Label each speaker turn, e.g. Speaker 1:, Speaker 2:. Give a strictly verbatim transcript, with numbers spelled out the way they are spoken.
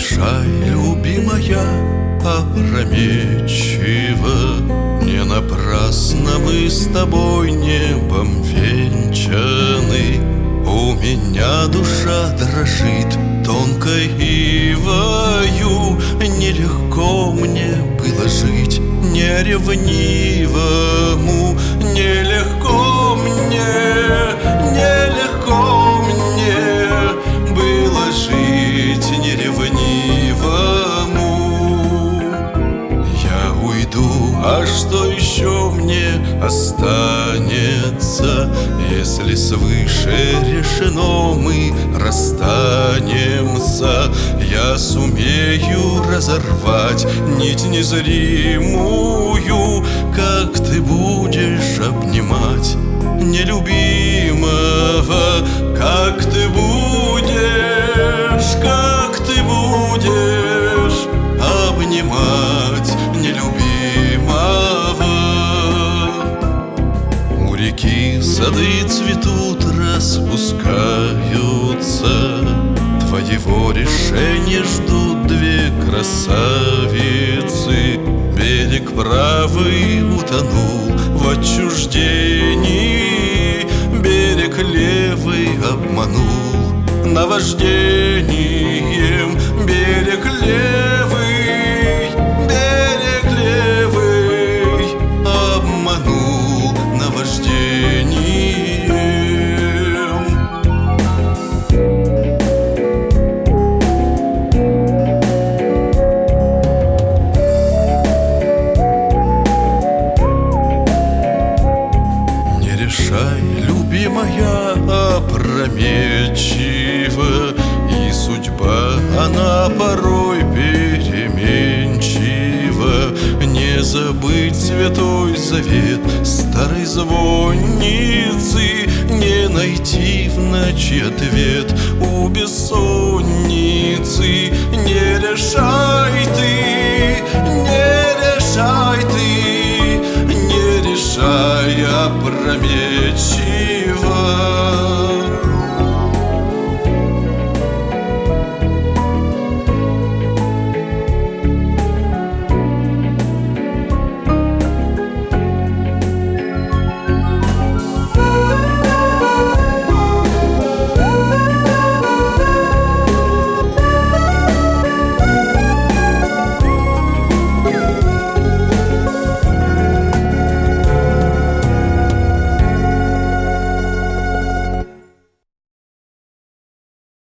Speaker 1: решай, любимая, опрометчиво. Не напрасно мы с тобой небом венчаны. У меня душа дрожит тонкой ивою. Нелегко мне было жить неревнивому. Нелегко мне, нелегко мне было жить неревнивому. Я уйду, а что еще мне останется, если свыше решено мы расстанемся? Я сумею разорвать нить незримую, как ты будешь обнимать нелюбимого, как ты будешь, как ты будешь обнимать нелюбимого. У реки сады цветут, распускаются, твоего решения ждут две красавицы. Берег правый утонул в отчуждении, берег левый обманул наваждением. Берег левый, берег левый обманул наваждением. Решай, любимая, опрометчиво, и судьба, она порой переменчива. Не забыть святой завет старой звонницы, не найти в ночи ответ у бессонницы. Не решай